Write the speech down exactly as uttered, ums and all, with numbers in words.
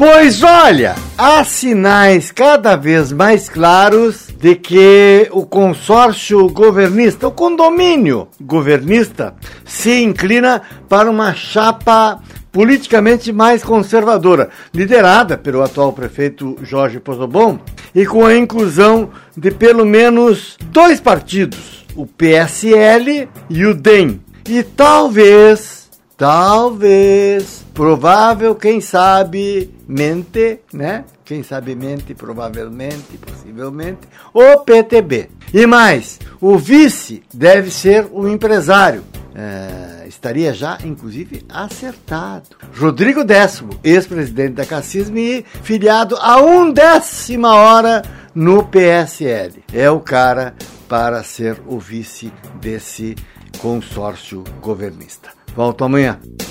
Pois olha, há sinais cada vez mais claros de que o consórcio governista, o condomínio governista, se inclina para uma chapa politicamente mais conservadora, liderada pelo atual prefeito Jorge Pozzobon e com a inclusão de pelo menos dois partidos, o P S L e o D E M. E talvez, talvez, provável, quem sabe, mente, né? Quem sabe mente, provavelmente, possivelmente, o P T B. E mais, o vice deve ser um empresário. É, estaria já, inclusive, acertado. Rodrigo Décimo, ex-presidente da Cassisme, filiado a undécima hora no P S L. É o cara para ser o vice desse consórcio governista. Volto amanhã.